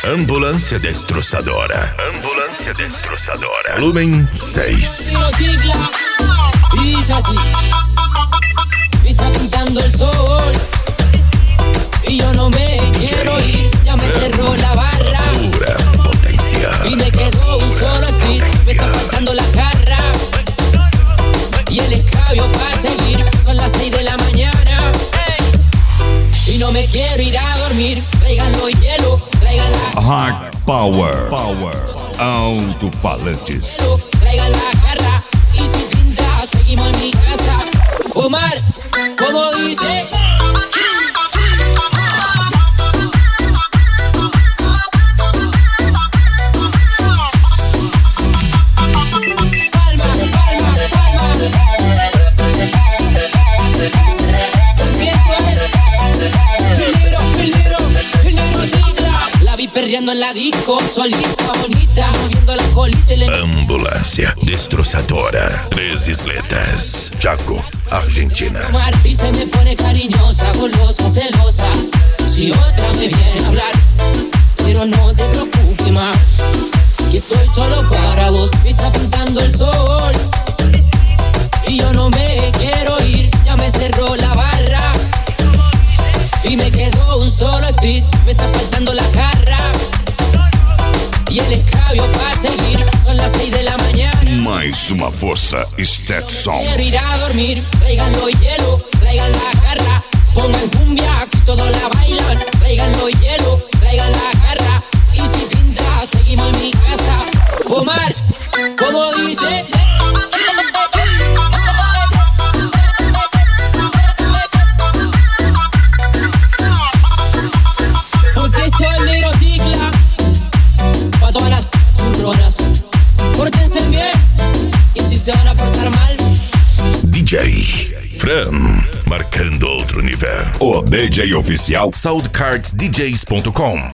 Ambulância Destroçadora. Ambulância Destroçadora. Volumen 6. Dice así, y está pintando el sol, y yo no me quiero ir, ya me cerró la barra. Pura potencia. Y me quedó un solo beat, me está faltando la jarra y el escabio para seguir. Son las 6 de la mañana y no me quiero ir a dormir. Tráiganlo hielo, traigan la Hard Power. Alto-falantes. traigan la jarra y si pinta seguimos en mi casa. Omar, ¿cómo dice? Perreando en la disco, solita, bonita, moviendo la colita y Ambulância Destroçadora. 3 isletas. Chaco, Argentina. y se me pone cariñosa, golosa, celosa. Si otra me viene a hablar, pero no te preocupes más, que estoy solo para vos. Y está pintando el sol y yo no me quiero ir, ya me cerró la barra y me quedó un solo beat. Me está faltando la jarra e el escabio para seguir. Son las 6 de la mañana. Mais uma força Stetson. Quiero ir a dormir. Tráiganlo hielo, traigan la jarra. Pongan cumbia, aquí todos la bailan. Tráiganlo hielo, traigan la jarra. Y si pinta, seguimos en mi casa. Omar, ¿cómo dice? Porque esto es negro ticla. Pa' todas las turronas, pórtense bien, y si se van a portar mal, DJ Fran, marcando outro nível. O DJ oficial Soundcardsdjs.com